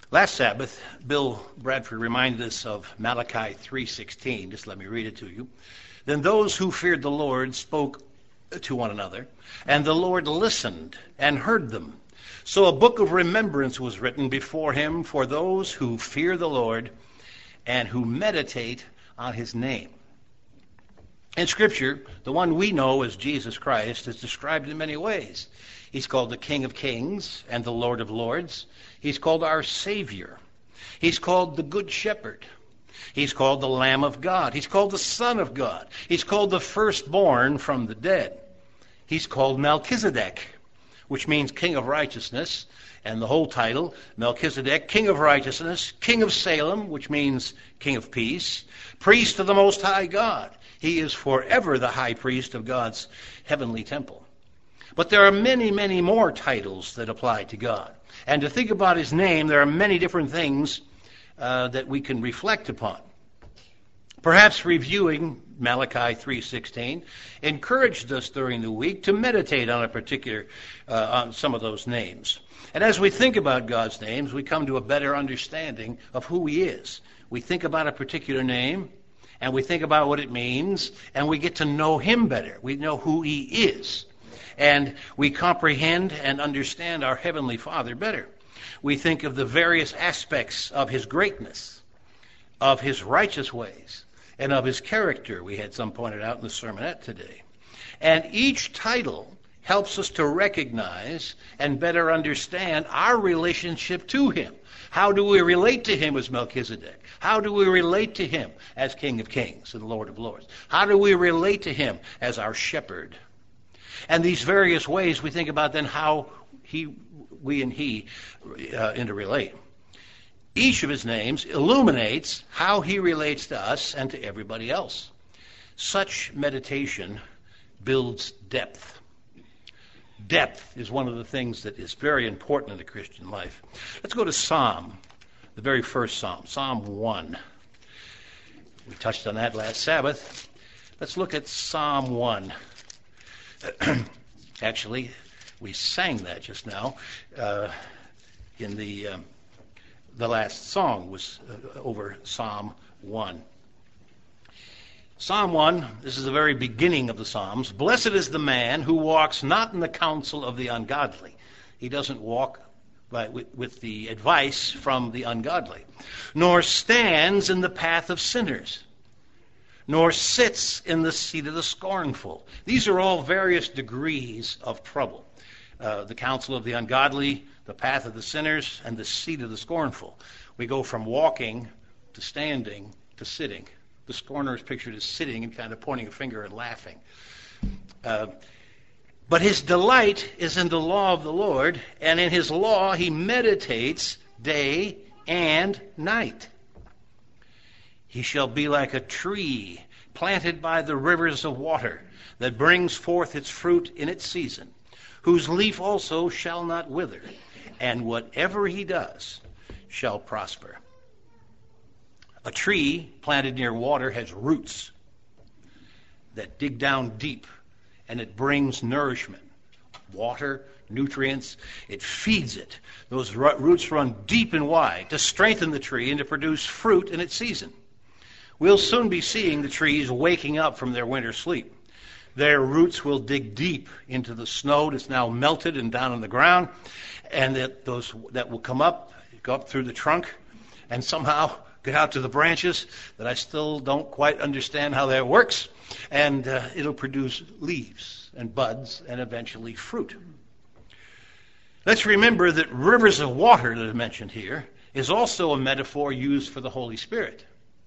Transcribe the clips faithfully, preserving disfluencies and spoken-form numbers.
Last Sabbath, Bill Bradford reminded us of Malachi three sixteen. Just let me read it to you. Then those who feared the Lord spoke to one another, and the Lord listened and heard them. So a book of remembrance was written before him for those who fear the Lord and who meditate on his name. In Scripture, the one we know as Jesus Christ is described in many ways. He's called the King of Kings and the Lord of Lords. He's called our Savior. He's called the Good Shepherd. He's called the Lamb of God. He's called the Son of God. He's called the firstborn from the dead. He's called Melchizedek, which means King of Righteousness. And the whole title, Melchizedek, King of Righteousness, King of Salem, which means King of Peace, Priest of the Most High God. He is forever the high priest of God's heavenly temple. But there are many, many more titles that apply to God. And to think about his name, there are many different things uh, that we can reflect upon. Perhaps reviewing Malachi three sixteen encouraged us during the week to meditate on a particular, uh, on some of those names. And as we think about God's names, we come to a better understanding of who he is. We think about a particular name, and we think about what it means, and we get to know him better. We know who he is. And we comprehend and understand our Heavenly Father better. We think of the various aspects of his greatness, of his righteous ways, and of his character. We had some pointed out in the sermonette today. And each title helps us to recognize and better understand our relationship to him. How do we relate to him as Melchizedek? How do we relate to him as King of Kings and Lord of Lords? How do we relate to him as our shepherd? And these various ways we think about then how he, we and he uh, interrelate. Each of his names illuminates how he relates to us and to everybody else. Such meditation builds depth. Depth is one of the things that is very important in the Christian life. Let's go to Psalm, the very first Psalm, Psalm one. We touched on that last Sabbath. Let's look at Psalm one. Actually, we sang that just now uh, in the um, the last song was uh, over Psalm one. Psalm one, this is the very beginning of the Psalms. Blessed is the man who walks not in the counsel of the ungodly. He doesn't walk by, with, with the advice from the ungodly, nor stands in the path of sinners, nor sits in the seat of the scornful. These are all various degrees of trouble. Uh, the counsel of the ungodly, the path of the sinners, and the seat of the scornful. We go from walking to standing to sitting. The scorner is pictured as sitting and kind of pointing a finger and laughing. Uh, but his delight is in the law of the Lord, and in his law he meditates day and night. He shall be like a tree planted by the rivers of water that brings forth its fruit in its season, whose leaf also shall not wither, and whatever he does shall prosper. A tree planted near water has roots that dig down deep, and it brings nourishment, water, nutrients. It feeds it. Those roots run deep and wide to strengthen the tree and to produce fruit in its season. We'll soon be seeing the trees waking up from their winter sleep. Their roots will dig deep into the snow that's now melted and down on the ground, and that those that will come up, go up through the trunk, and somehow get out to the branches that I still don't quite understand how that works, and uh, it'll produce leaves and buds and eventually fruit. Let's remember that rivers of water that are mentioned here is also a metaphor used for the Holy Spirit.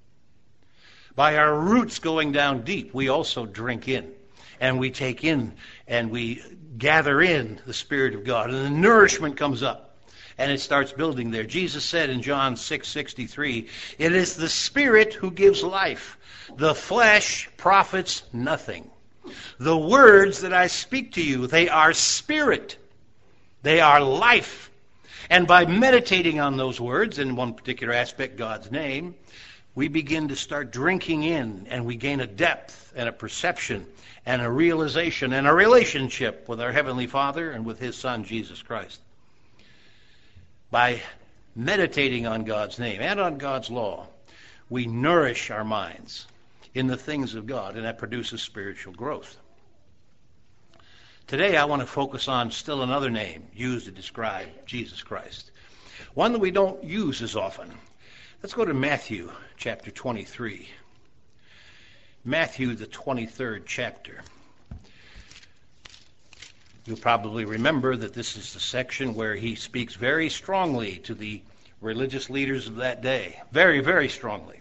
By our roots going down deep, we also drink in, and we take in, and we gather in the Spirit of God, and the nourishment comes up. And it starts building there. Jesus said in John six sixty-three, it is the Spirit who gives life. The flesh profits nothing. The words that I speak to you, they are spirit. They are life. And by meditating on those words, in one particular aspect, God's name, we begin to start drinking in, and we gain a depth and a perception and a realization and a relationship with our Heavenly Father and with His Son, Jesus Christ. By meditating on God's name and on God's law, we nourish our minds in the things of God, and that produces spiritual growth. Today I want to focus on still another name used to describe Jesus Christ, one that we don't use as often. Let's go to Matthew chapter twenty-three. Matthew, the twenty-third chapter. You'll probably remember that this is the section where he speaks very strongly to the religious leaders of that day. Very, very strongly.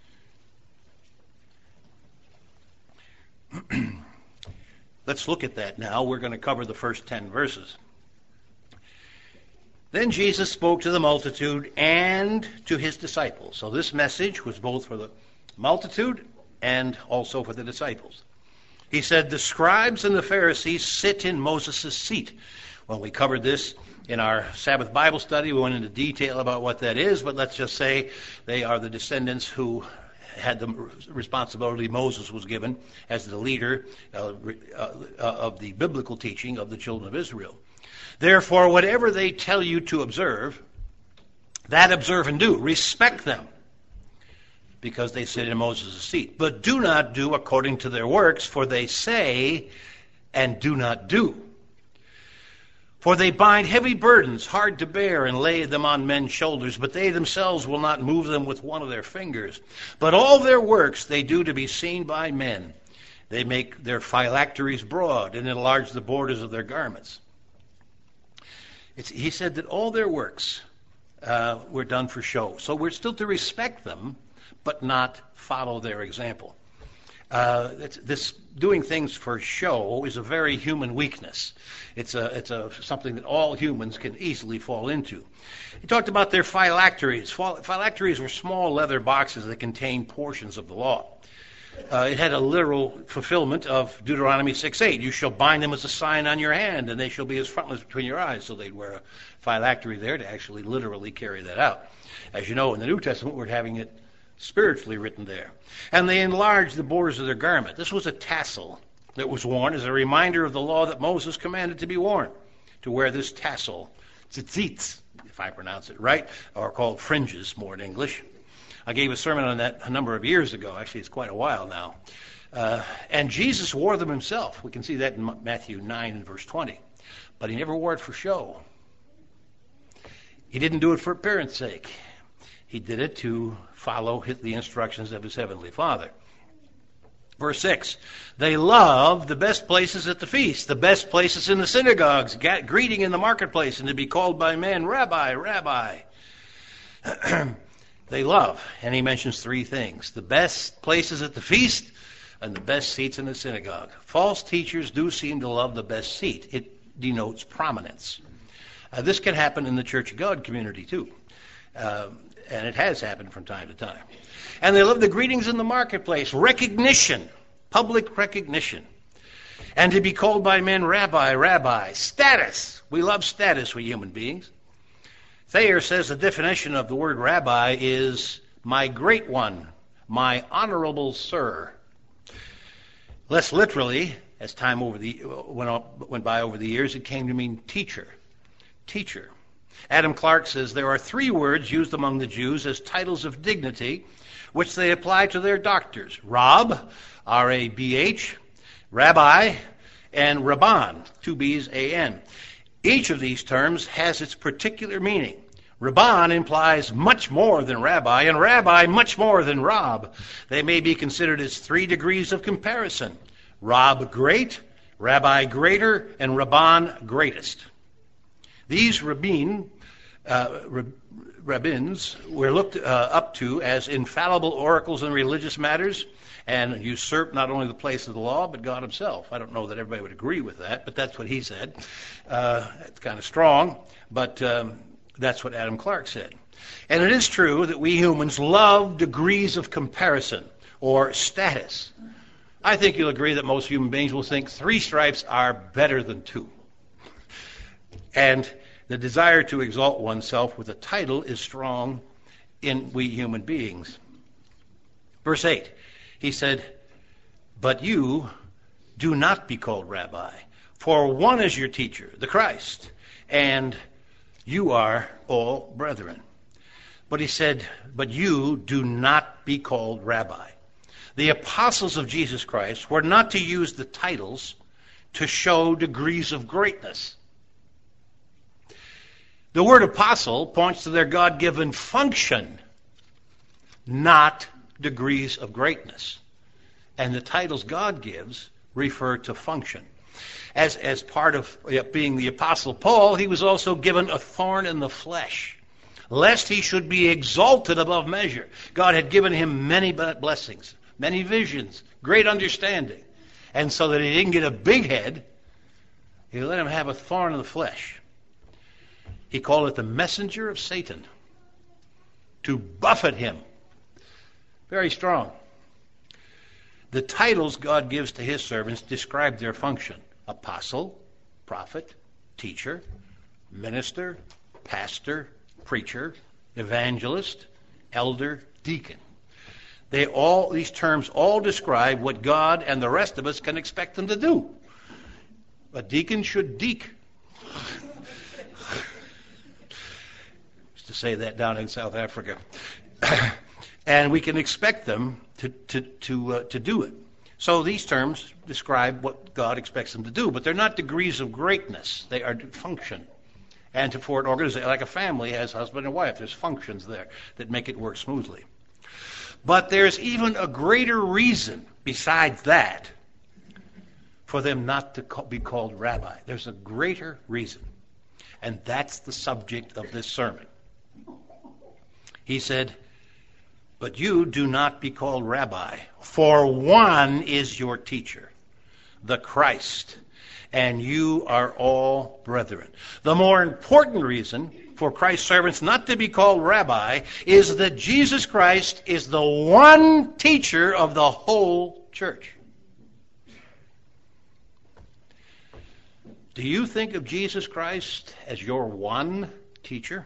Let's look at that now. We're going to cover the first ten verses. Then Jesus spoke to the multitude and to his disciples. So this message was both for the multitude and also for the disciples. He said, the scribes and the Pharisees sit in Moses' seat. When we covered this in our Sabbath Bible study, we went into detail about what that is, but let's just say they are the descendants who had the responsibility Moses was given as the leader uh, uh, of the biblical teaching of the children of Israel. Therefore, whatever they tell you to observe, that observe and do. Respect them, because they sit in Moses' seat. But do not do according to their works, for they say and do not do. For they bind heavy burdens, hard to bear, and lay them on men's shoulders, but they themselves will not move them with one of their fingers. But all their works they do to be seen by men. They make their phylacteries broad and enlarge the borders of their garments. It's, he said that all their works uh, were done for show. So we're still to respect them, but not follow their example. Uh, this doing things for show is a very human weakness. It's a it's a something that all humans can easily fall into. He talked about their phylacteries. Phylacteries were small leather boxes that contained portions of the law. Uh, it had a literal fulfillment of Deuteronomy six eight. You shall bind them as a sign on your hand, and they shall be as frontlets between your eyes. So they'd wear a phylactery there to actually literally carry that out. As you know, in the New Testament, we're having it spiritually written there. And they enlarged the borders of their garment. This was a tassel that was worn as a reminder of the law that Moses commanded to be worn, to wear this tassel, tzitzit, if I pronounce it right, or called fringes more in English. I gave a sermon on that a number of years ago. Actually, it's quite a while now. Uh, and Jesus wore them himself. We can see that in Matthew nine and verse twenty. But he never wore it for show. He didn't do it for appearance sake. He did it to follow the instructions of his heavenly Father. Verse six, they love the best places at the feast, the best places in the synagogues, greeting in the marketplace, and to be called by men, Rabbi, Rabbi. They love, and he mentions three things: the best places at the feast and the best seats in the synagogue. False teachers do seem to love the best seat. It denotes prominence. Uh, this can happen in the Church of God community too. Uh, And it has happened from time to time. And they love the greetings in the marketplace, recognition, public recognition. And to be called by men, Rabbi, Rabbi, status. We love status, we human beings. Thayer says the definition of the word rabbi is my great one, my honorable sir. Less literally, as time over the went, up, went by over the years, it came to mean teacher, teacher. Adam Clark says there are three words used among the Jews as titles of dignity, which they apply to their doctors: Rab, R A B H, Rabbi, and Rabban, two B's, A N. Each of these terms has its particular meaning. Rabban implies much more than Rabbi, and Rabbi much more than Rab. They may be considered as three degrees of comparison: Rab great, Rabbi greater, and Rabban greatest. These rabbin, uh, rab, rabbins were looked uh, up to as infallible oracles in religious matters and usurped not only the place of the law, but God himself. I don't know that everybody would agree with that, but that's what he said. Uh, it's kind of strong, but um, that's what Adam Clark said. And it is true that we humans love degrees of comparison or status. I think you'll agree that most human beings will think three stripes are better than two. And the desire to exalt oneself with a title is strong in we human beings. Verse eight, he said, but you do not be called Rabbi, for one is your teacher, the Christ, and you are all brethren. But he said, but you do not be called rabbi. The apostles of Jesus Christ were not to use the titles to show degrees of greatness. The word apostle points to their God-given function, not degrees of greatness. And the titles God gives refer to function. As, as part of being the Apostle Paul, he was also given a thorn in the flesh, lest he should be exalted above measure. God had given him many blessings, many visions, great understanding. And so that he didn't get a big head, he let him have a thorn in the flesh. He called it the messenger of Satan, to buffet him. Very strong. The titles God gives to his servants describe their function. Apostle, prophet, teacher, minister, pastor, preacher, evangelist, elder, deacon. They all, these terms all describe what God and the rest of us can expect them to do. A deacon should deek. Used to say that down in South Africa. And we can expect them to to to uh, to do it. So these terms describe what God expects them to do, but they're not degrees of greatness. They are function. And to, for an organization, like a family has husband and wife, there's functions there that make it work smoothly. But there's even a greater reason besides that for them not to call, be called rabbi. There's a greater reason, and that's the subject of this sermon. He said, but you do not be called rabbi, for one is your teacher, the Christ, and you are all brethren. The more important reason for Christ's servants not to be called rabbi is that Jesus Christ is the one teacher of the whole church. Do you think of Jesus Christ as your one teacher?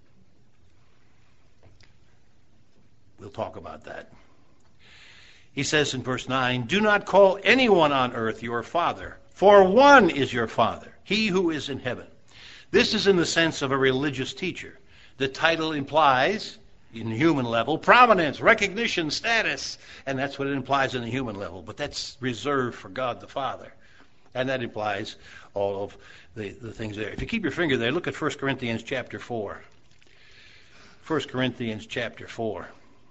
We'll talk about that. He says in verse nine, do not call anyone on earth your father, for one is your Father, he who is in heaven. This is in the sense of a religious teacher. The title implies, in the human level, prominence, recognition, status, and that's what it implies in the human level. But that's reserved for God the Father. And that implies all of the, the things there. If you keep your finger there, look at First Corinthians chapter four. First Corinthians chapter four.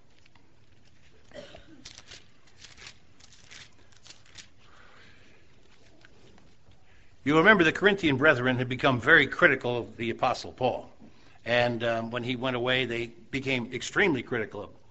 You remember the Corinthian brethren had become very critical of the Apostle Paul. And um, when he went away, they became extremely critical of him.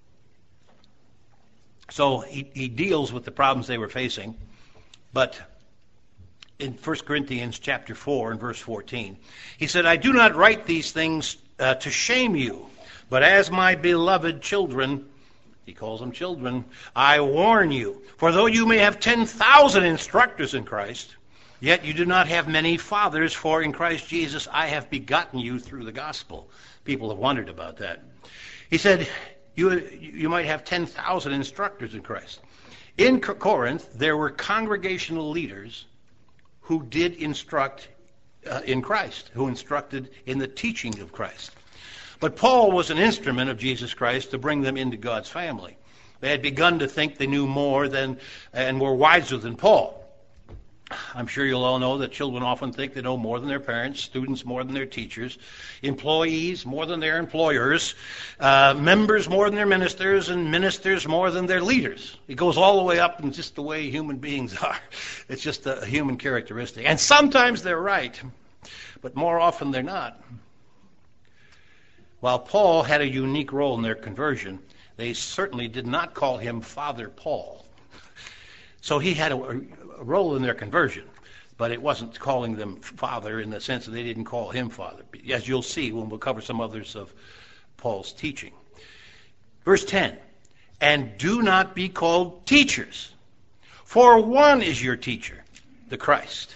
So he, he deals with the problems they were facing. But in First Corinthians chapter four and verse fourteen, he said, I do not write these things uh, to shame you, but as my beloved children, he calls them children, I warn you. For though you may have ten thousand instructors in Christ, yet you do not have many fathers, for in Christ Jesus I have begotten you through the gospel. People have wondered about that. He said, you, you might have ten thousand instructors in Christ. In Corinth, there were congregational leaders who did instruct uh, in Christ, who instructed in the teaching of Christ. But Paul was an instrument of Jesus Christ to bring them into God's family. They had begun to think they knew more than and were wiser than Paul. I'm sure you'll all know that children often think they know more than their parents, students more than their teachers, employees more than their employers, uh, members more than their ministers, and ministers more than their leaders. It goes all the way up in just the way human beings are. It's just a human characteristic. And sometimes they're right, but more often they're not. While Paul had a unique role in their conversion, they certainly did not call him Father Paul. So he had a, a role in their conversion, but it wasn't calling them father in the sense that they didn't call him father, as you'll see when we'll cover some others of Paul's teaching. Verse ten, and do not be called teachers, for one is your teacher, the Christ.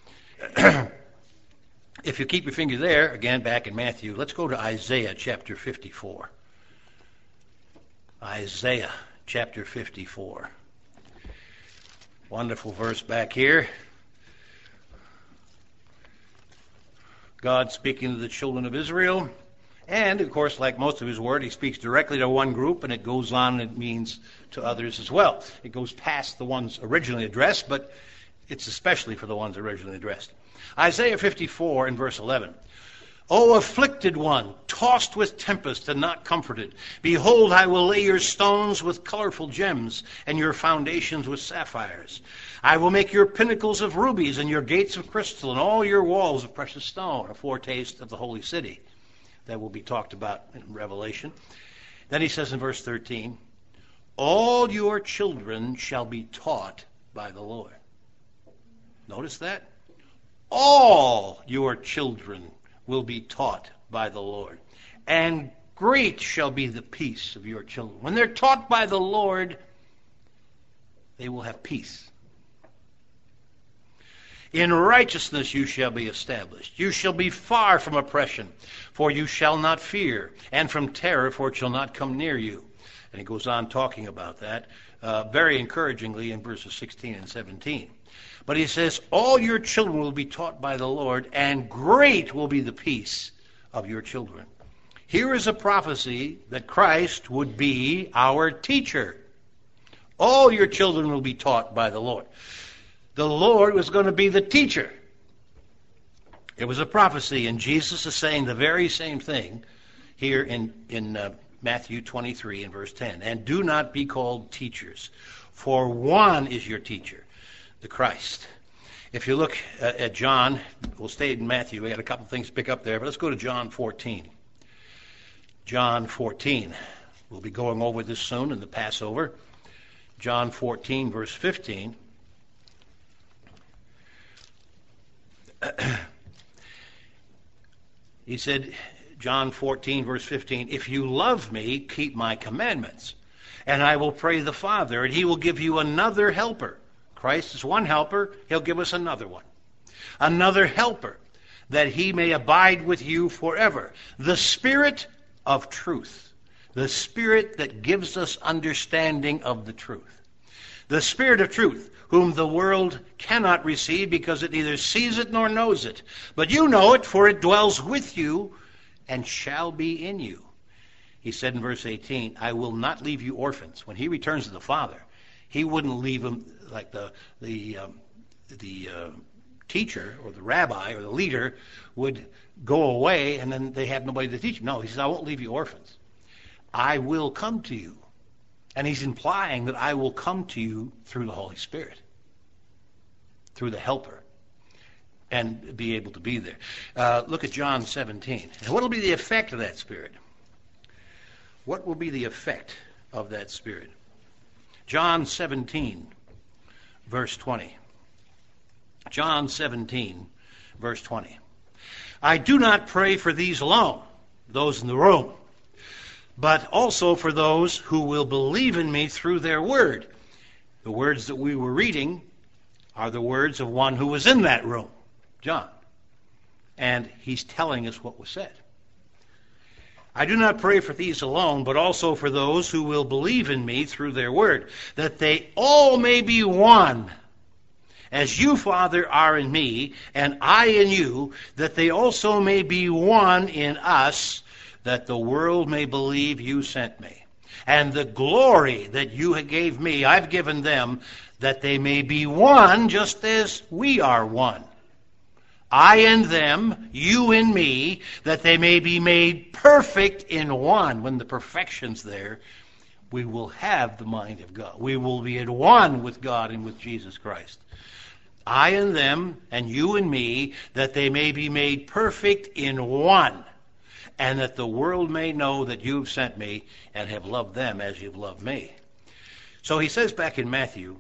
If you keep your finger there, again back in Matthew, let's go to Isaiah chapter fifty-four. Isaiah chapter fifty-four. Wonderful verse back here. God speaking to the children of Israel And, of course, like most of his word, he speaks directly to one group, and it goes on and it means to others as well. It goes past the ones originally addressed, but it's especially for the ones originally addressed. Isaiah fifty-four and verse eleven. O afflicted one, tossed with tempest and not comforted, behold, I will lay your stones with colorful gems, and your foundations with sapphires. I will make your pinnacles of rubies, and your gates of crystal, and all your walls of precious stone, a foretaste of the holy city. That will be talked about in Revelation. Then he says in verse thirteen, all your children shall be taught by the Lord. Notice that? All your children will be taught by the Lord. And great shall be the peace of your children. When they're taught by the Lord, they will have peace. In righteousness you shall be established. You shall be far from oppression, for you shall not fear, and from terror, for it shall not come near you. And he goes on talking about that uh, very encouragingly in verses sixteen and seventeen. But he says, all your children will be taught by the Lord, and great will be the peace of your children. Here is a prophecy that Christ would be our teacher. All your children will be taught by the Lord. The Lord was going to be the teacher. It was a prophecy, and Jesus is saying the very same thing here in, in uh, Matthew twenty-three and verse ten. And do not be called teachers, for one is your teacher, the Christ. If you look uh, at John, we'll stay in Matthew. We had a couple things to pick up there, but let's go to John fourteen. John fourteen. We'll be going over this soon in the Passover. John fourteen, verse fifteen. He said, John fourteen, verse fifteen, if you love me, keep my commandments, and I will pray the Father, and he will give you another helper. Christ is one helper, he'll give us another one. Another helper, that he may abide with you forever. The Spirit of truth. The Spirit that gives us understanding of the truth. The Spirit of truth, whom the world cannot receive because it neither sees it nor knows it. But you know it, for it dwells with you and shall be in you. He said in verse eighteen, I will not leave you orphans. When he returns to the Father, he wouldn't leave them like the the um, the uh, teacher or the rabbi or the leader would go away and then they have nobody to teach them. No, he says, I won't leave you orphans. I will come to you. And he's implying that I will come to you through the Holy Spirit, through the helper, and be able to be there. Uh, look at John seventeen. And what will be the effect of that Spirit? What will be the effect of that Spirit? John seventeen, verse twenty. John seventeen, verse twenty. I do not pray for these alone, those in the room, but also for those who will believe in me through their word. The words that we were reading are the words of one who was in that room, John. And he's telling us what was said. I do not pray for these alone, but also for those who will believe in me through their word, that they all may be one, as you, Father, are in me, and I in you, that they also may be one in us, that the world may believe you sent me. And the glory that you gave me, I've given them, that they may be one just as we are one. I in them, you in me, that they may be made perfect in one. When the perfection's there, we will have the mind of God. We will be at one with God and with Jesus Christ. I in them, and you in me, that they may be made perfect in one, and that the world may know that you've sent me and have loved them as you've loved me. So he says back in Matthew,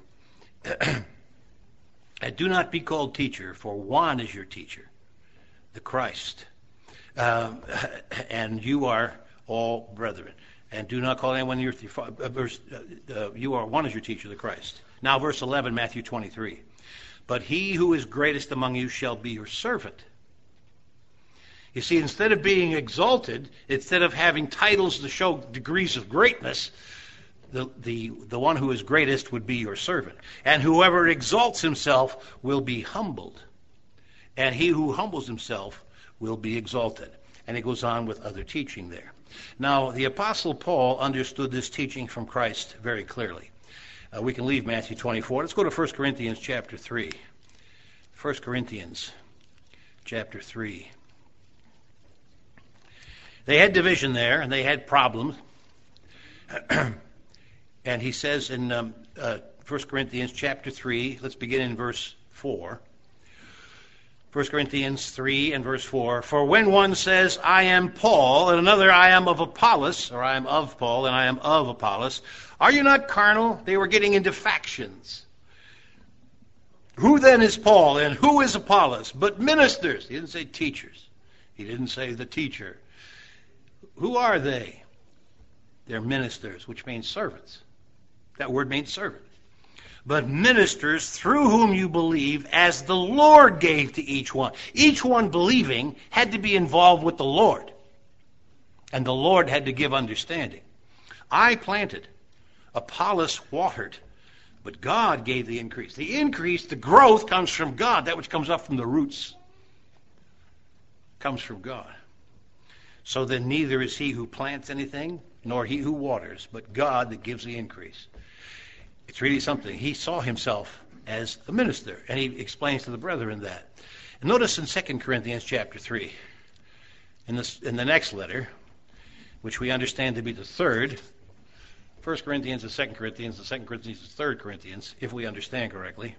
and do not be called teacher, for one is your teacher, the Christ. Um, and you are all brethren. And do not call anyone your uh, verse. Uh, uh, you are one is your teacher, the Christ. Now, verse eleven, Matthew twenty-three. But he who is greatest among you shall be your servant. You see, instead of being exalted, instead of having titles to show degrees of greatness, the, the, the one who is greatest would be your servant. And whoever exalts himself will be humbled. And he who humbles himself will be exalted. And he goes on with other teaching there. Now, the Apostle Paul understood this teaching from Christ very clearly. Uh, we can leave Matthew twenty-four. Let's go to First Corinthians chapter three. First Corinthians chapter three. They had division there, and they had problems. And he says in um, uh, First Corinthians chapter three, let's begin in verse four. First Corinthians three and verse four. For when one says, I am Paul, and another, I am of Apollos, or I am of Paul, and I am of Apollos, are you not carnal? They were getting into factions. Who then is Paul, and who is Apollos? But ministers. He didn't say teachers. He didn't say the teacher. Who are they? They're ministers, which means servants. That word means servant. But ministers through whom you believe, as the Lord gave to each one. Each one believing had to be involved with the Lord. And the Lord had to give understanding. I planted, Apollos watered, but God gave the increase. The increase, the growth comes from God. That which comes up from the roots comes from God. So then neither is he who plants anything, nor he who waters, but God that gives the increase. It's really something. He saw himself as a minister, and he explains to the brethren that. And notice in Second Corinthians chapter three, in, this, in the next letter, which we understand to be the third, First Corinthians and Second Corinthians, the Second Corinthians and Third Corinthians, if we understand correctly.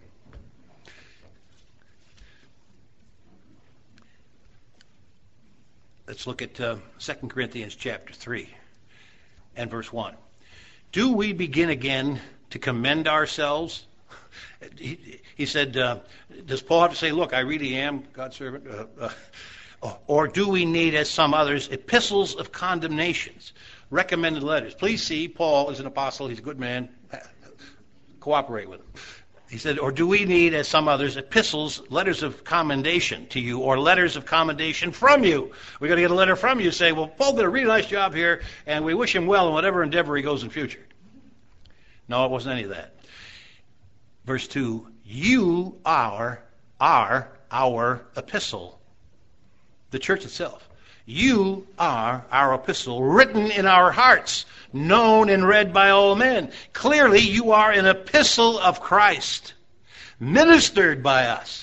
Let's look at uh, Second Corinthians chapter three and verse one. Do we begin again to commend ourselves? He, he said, uh, does Paul have to say, look, I really am God's servant? Uh, uh, or do we need, as some others, epistles of condemnations, recommended letters? Please see, Paul is an apostle. He's a good man. Cooperate with him. He said, or do we need, as some others, epistles, letters of commendation to you, or letters of commendation from you? We're going to get a letter from you saying, well, Paul did a really nice job here, and we wish him well in whatever endeavor he goes in future. No, it wasn't any of that. Verse two, you are, are our epistle, the church itself. You are our epistle, written in our hearts, known and read by all men. Clearly, you are an epistle of Christ, ministered by us,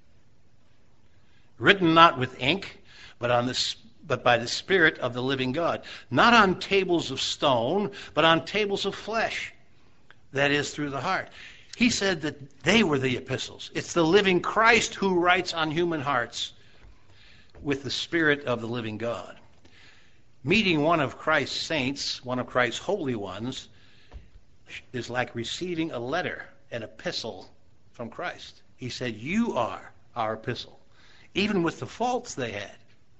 written not with ink, but on the but by the Spirit of the living God, not on tables of stone, but on tables of flesh, that is, through the heart. He said that they were the epistles. It's the living Christ who writes on human hearts with the Spirit of the living God. Meeting one of Christ's saints, one of Christ's holy ones, is like receiving a letter, an epistle from Christ. He said, you are our epistle, even with the faults they had.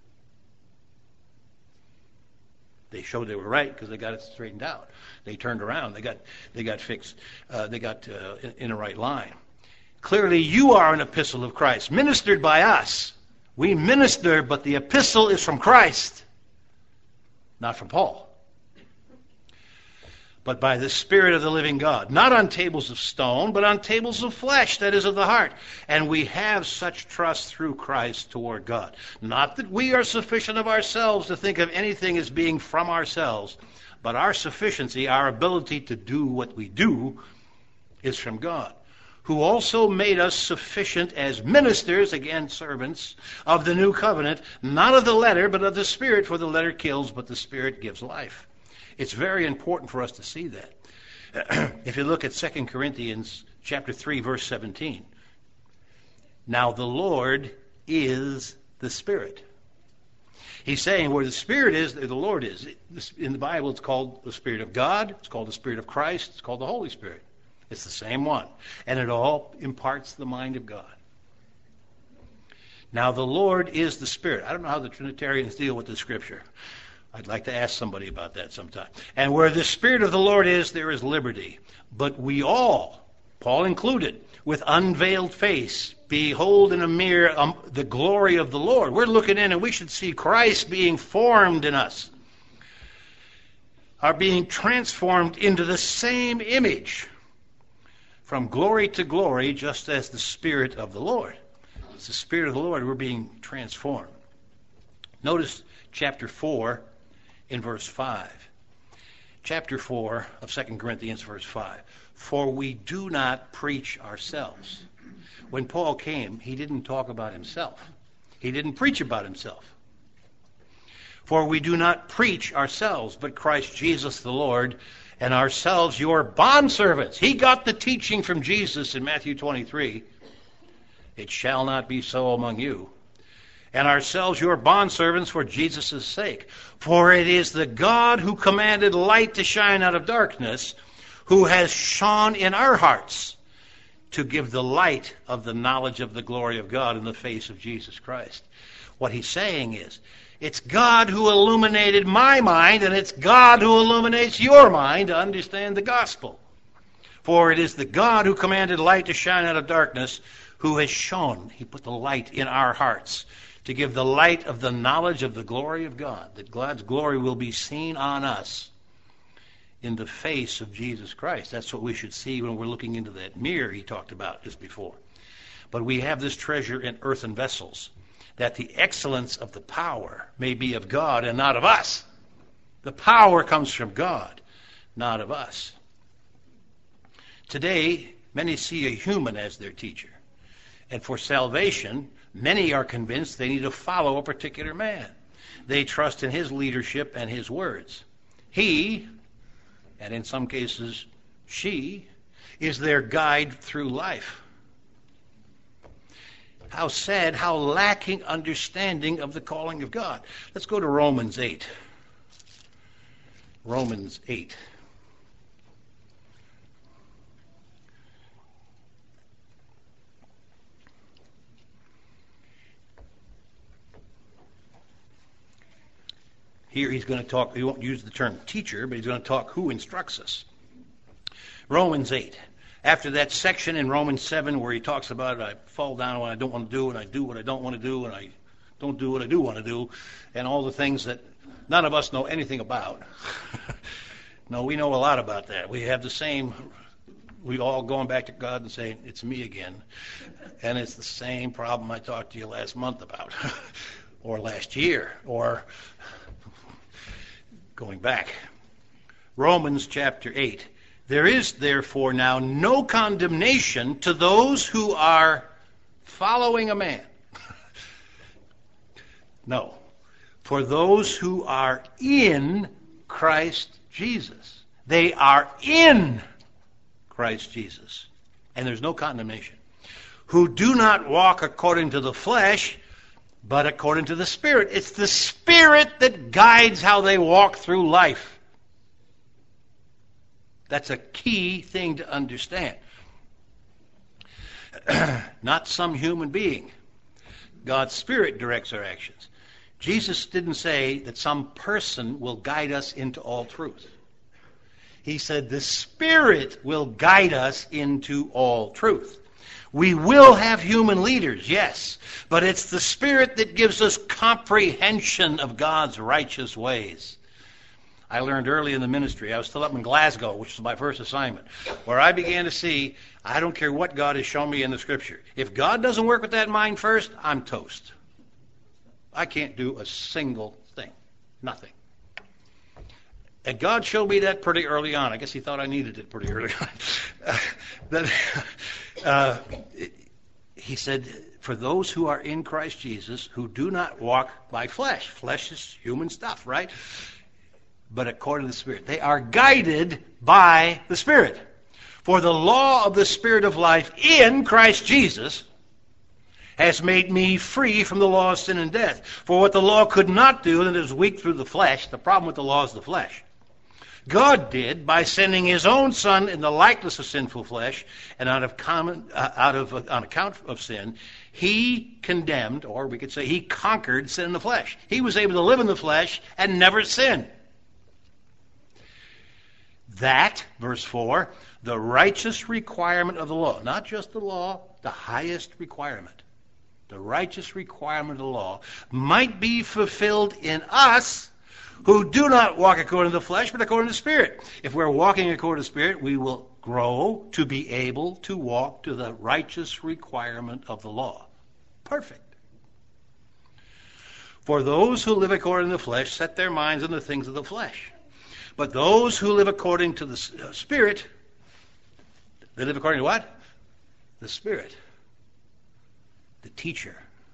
They showed they were right because they got it straightened out. They turned around. They got they got fixed. Uh, they got uh, in, in a right line. Clearly, you are an epistle of Christ, ministered by us. We minister, but the epistle is from Christ, not from Paul. But by the Spirit of the living God, not on tables of stone, but on tables of flesh, that is, of the heart. And we have such trust through Christ toward God. Not that we are sufficient of ourselves to think of anything as being from ourselves, but our sufficiency, our ability to do what we do, is from God, who also made us sufficient as ministers, again, servants, of the new covenant, not of the letter, but of the Spirit, for the letter kills, but the Spirit gives life. It's very important for us to see that. If you look at Second Corinthians chapter three, verse seventeen. Now the Lord is the Spirit. He's saying where the Spirit is, there the Lord is. In the Bible, it's called the Spirit of God. It's called the Spirit of Christ. It's called the Holy Spirit. It's the same one. And it all imparts the mind of God. Now the Lord is the Spirit. I don't know how the Trinitarians deal with the Scripture. I'd like to ask somebody about that sometime. And where the Spirit of the Lord is, there is liberty. But we all, Paul included, with unveiled face, behold in a mirror um, the glory of the Lord. We're looking in and we should see Christ being formed in us, are being transformed into the same image from glory to glory, just as the Spirit of the Lord. It's the Spirit of the Lord. We're being transformed. Notice chapter four in verse five. Chapter four of Second Corinthians, verse five. For we do not preach ourselves. When Paul came, he didn't talk about himself. He didn't preach about himself. For we do not preach ourselves, but Christ Jesus the Lord, and ourselves your bondservants. He got the teaching from Jesus in Matthew twenty-three. It shall not be so among you. And ourselves your bondservants for Jesus' sake. For it is the God who commanded light to shine out of darkness, who has shone in our hearts to give the light of the knowledge of the glory of God in the face of Jesus Christ. What he's saying is, it's God who illuminated my mind, and it's God who illuminates your mind to understand the gospel. For it is the God who commanded light to shine out of darkness, who has shone. He put the light in our hearts to give the light of the knowledge of the glory of God, that God's glory will be seen on us in the face of Jesus Christ. That's what we should see when we're looking into that mirror he talked about just before. But we have this treasure in earthen vessels, that the excellence of the power may be of God and not of us. The power comes from God, not of us. Today, many see a human as their teacher. And for salvation, many are convinced they need to follow a particular man. They trust in his leadership and his words. He, and in some cases she, is their guide through life. How sad, how lacking understanding of the calling of God. Let's go to Romans eight. Romans eight. Here he's going to talk, he won't use the term teacher, but he's going to talk who instructs us. Romans eight. After that section in Romans seven where he talks about I fall down when I don't want to do, and I do what I don't want to do, and I don't do what I do want to do, and all the things that none of us know anything about. No, we know a lot about that. We have the same, we all going back to God and saying, it's me again. And it's the same problem I talked to you last month about, or last year, or going back. Romans chapter eight. There is therefore now no condemnation to those who are following a man. No. For those who are in Christ Jesus. They are in Christ Jesus. And there's no condemnation. Who do not walk according to the flesh, but according to the Spirit. It's the Spirit that guides how they walk through life. That's a key thing to understand. Not some human being. God's Spirit directs our actions. Jesus didn't say that some person will guide us into all truth. He said the Spirit will guide us into all truth. We will have human leaders, yes, but it's the Spirit that gives us comprehension of God's righteous ways. I learned early in the ministry, I was still up in Glasgow, which was my first assignment, where I began to see, I don't care what God has shown me in the Scripture. If God doesn't work with that mind first, I'm toast. I can't do a single thing. Nothing. And God showed me that pretty early on. I guess he thought I needed it pretty early on. uh, that, uh, he said, for those who are in Christ Jesus, who do not walk by flesh. Flesh is human stuff, right? But according to the Spirit. They are guided by the Spirit. For the law of the Spirit of life in Christ Jesus has made me free from the law of sin and death. For what the law could not do, and it is weak through the flesh, the problem with the law is the flesh, God did by sending his own Son in the likeness of sinful flesh, and out of common, uh, out of uh, on account of sin, he condemned, or we could say he conquered sin in the flesh. He was able to live in the flesh and never sin. That, verse four, the righteous requirement of the law, not just the law, the highest requirement, the righteous requirement of the law, might be fulfilled in us who do not walk according to the flesh, but according to the Spirit. If we're walking according to the Spirit, we will grow to be able to walk to the righteous requirement of the law. Perfect. For those who live according to the flesh set their minds on the things of the flesh. But those who live according to the Spirit, they live according to what? The Spirit. The teacher.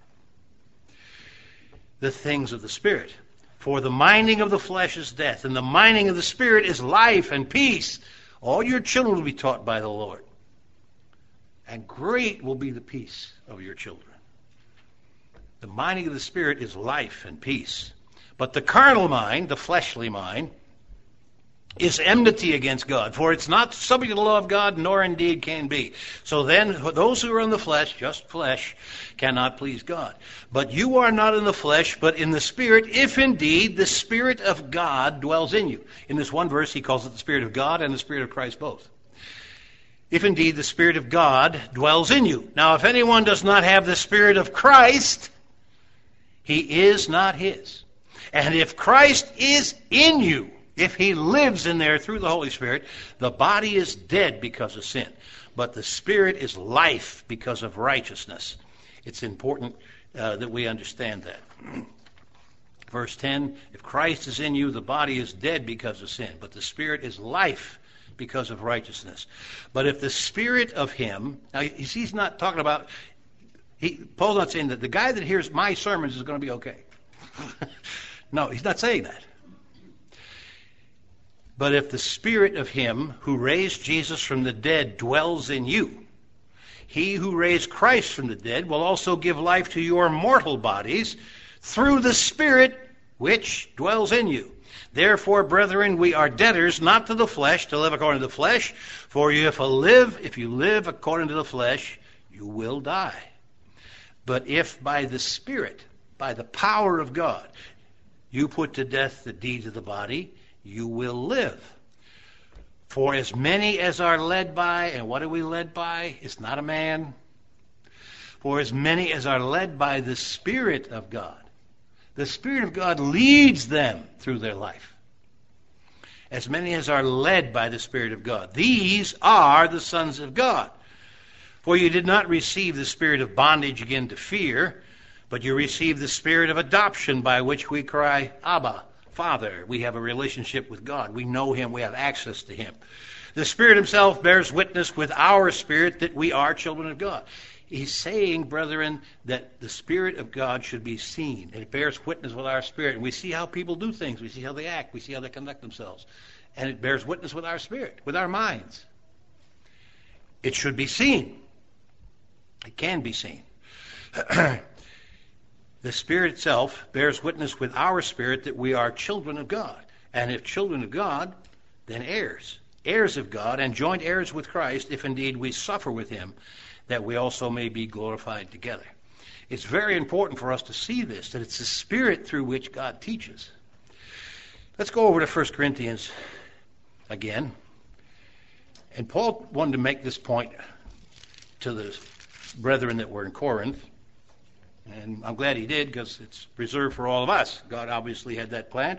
The things of the Spirit. For the minding of the flesh is death, and the minding of the Spirit is life and peace. All your children will be taught by the Lord. And great will be the peace of your children. The minding of the Spirit is life and peace. But the carnal mind, the fleshly mind, is enmity against God, for it's not subject to the law of God, nor indeed can be. So then, those who are in the flesh, just flesh, cannot please God. But you are not in the flesh, but in the Spirit, if indeed the Spirit of God dwells in you. In this one verse, he calls it the Spirit of God and the Spirit of Christ both. If indeed the Spirit of God dwells in you. Now, if anyone does not have the Spirit of Christ, he is not his. And if Christ is in you, if he lives in there through the Holy Spirit, the body is dead because of sin, but the Spirit is life because of righteousness. It's important uh, that we understand that. Verse ten, if Christ is in you, the body is dead because of sin, but the Spirit is life because of righteousness. But if the Spirit of him, now he's not talking about, he, Paul's not saying that the guy that hears my sermons is going to be okay. No, he's not saying that. But if the Spirit of him who raised Jesus from the dead dwells in you, he who raised Christ from the dead will also give life to your mortal bodies through the Spirit which dwells in you. Therefore, brethren, we are debtors not to the flesh, to live according to the flesh. For if you live, if you live according to the flesh, you will die. But if by the Spirit, by the power of God, you put to death the deeds of the body, you will live. For as many as are led by, and what are we led by? It's not a man. For as many as are led by the Spirit of God, the Spirit of God leads them through their life. As many as are led by the Spirit of God, these are the sons of God. For you did not receive the spirit of bondage again to fear, but you received the spirit of adoption by which we cry, Abba, Father. We have a relationship with God. We know him. We have access to him. The Spirit himself bears witness with our spirit that we are children of God. He's saying, brethren, that the Spirit of God should be seen. And it bears witness with our spirit. And we see how people do things. We see how they act. We see how they conduct themselves. And it bears witness with our spirit, with our minds. It should be seen. It can be seen. The Spirit itself bears witness with our spirit that we are children of God. And if children of God, then heirs. Heirs of God and joint heirs with Christ, if indeed we suffer with him, that we also may be glorified together. It's very important for us to see this, that it's the Spirit through which God teaches. Let's go over to First Corinthians again. And Paul wanted to make this point to the brethren that were in Corinth. And I'm glad he did, because it's reserved for all of us. God obviously had that planned.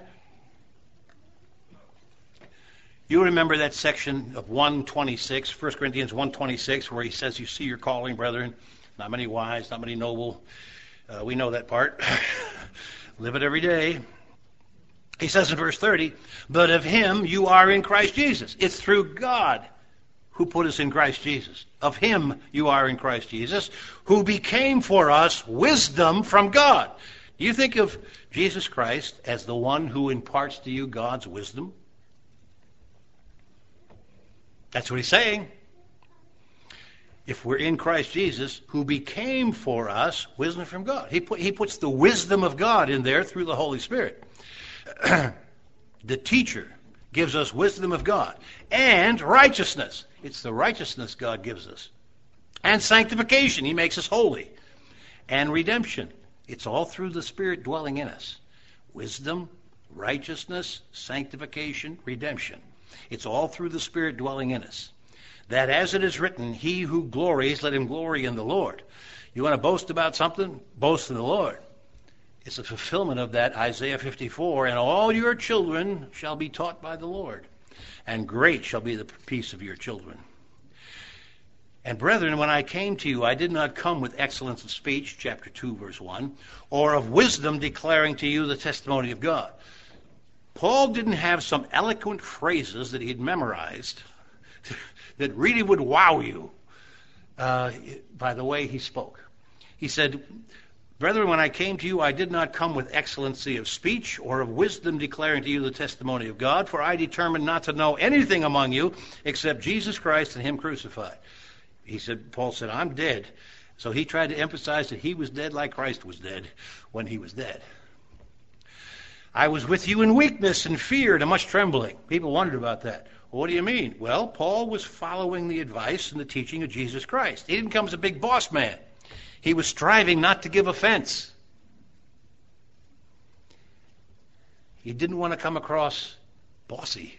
You remember that section of one twenty-six, First Corinthians one twenty-six, where he says, you see your calling, brethren, not many wise, not many noble. Uh, we know that part. Live it every day. He says in verse thirty, but of him you are in Christ Jesus. It's through God who put us in Christ Jesus. Of him you are in Christ Jesus, who became for us wisdom from God. Do you think of Jesus Christ as the one who imparts to you God's wisdom? That's what he's saying. If we're in Christ Jesus, who became for us wisdom from God. He, put, he puts the wisdom of God in there through the Holy Spirit. The teacher gives us wisdom of God and righteousness. It's the righteousness God gives us. And sanctification. He makes us holy. And redemption. It's all through the Spirit dwelling in us. Wisdom, righteousness, sanctification, redemption. It's all through the Spirit dwelling in us. That as it is written, he who glories, let him glory in the Lord. You want to boast about something? Boast in the Lord. It's a fulfillment of that Isaiah fifty-four, and all your children shall be taught by the Lord, and great shall be the peace of your children. And brethren, when I came to you, I did not come with excellence of speech, chapter two, verse one, or of wisdom declaring to you the testimony of God. Paul didn't have some eloquent phrases that he had memorized that really would wow you uh, by the way he spoke. He said, brethren, when I came to you, I did not come with excellency of speech or of wisdom declaring to you the testimony of God, for I determined not to know anything among you except Jesus Christ and him crucified. He said, Paul said, I'm dead. So he tried to emphasize that he was dead like Christ was dead when he was dead. I was with you in weakness and fear and much trembling. People wondered about that. Well, what do you mean? Well, Paul was following the advice and the teaching of Jesus Christ. He didn't come as a big boss man. He was striving not to give offense. He didn't want to come across bossy.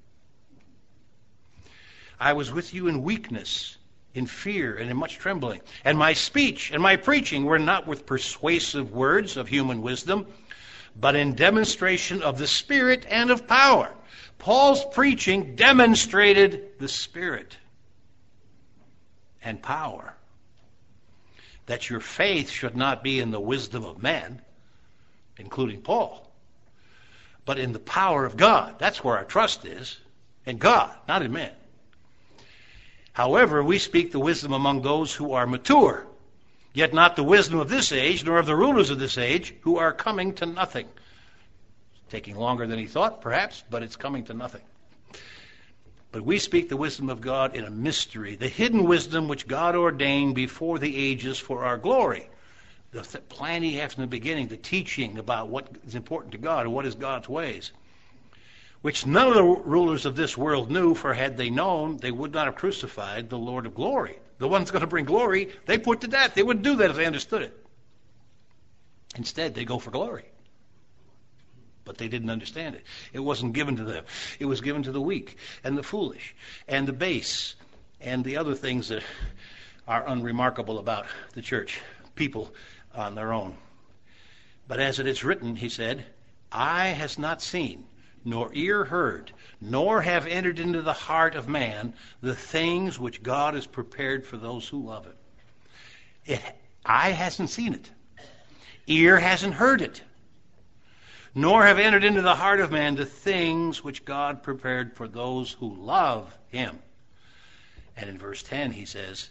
I was with you in weakness, in fear, and in much trembling. And my speech and my preaching were not with persuasive words of human wisdom, but in demonstration of the Spirit and of power. Paul's preaching demonstrated the Spirit and power. That your faith should not be in the wisdom of man, including Paul, but in the power of God. That's where our trust is, in God, not in man. However, we speak the wisdom among those who are mature, yet not the wisdom of this age, nor of the rulers of this age, who are coming to nothing. It's taking longer than he thought, perhaps, but it's coming to nothing. But we speak the wisdom of God in a mystery, the hidden wisdom which God ordained before the ages for our glory. The th- plan he had from the beginning, the teaching about what is important to God and what is God's ways, which none of the rulers of this world knew, for had they known, they would not have crucified the Lord of glory. The one's going to bring glory, they put to death. They wouldn't do that if they understood it. Instead, they go for glory. But they didn't understand it. It wasn't given to them. It was given to the weak and the foolish and the base and the other things that are unremarkable about the church, people on their own. But as it is written, he said, eye has not seen, nor ear heard, nor have entered into the heart of man the things which God has prepared for those who love him. It, eye hasn't seen it. Ear hasn't heard it. Nor have entered into the heart of man the things which God prepared for those who love him. And in verse ten he says,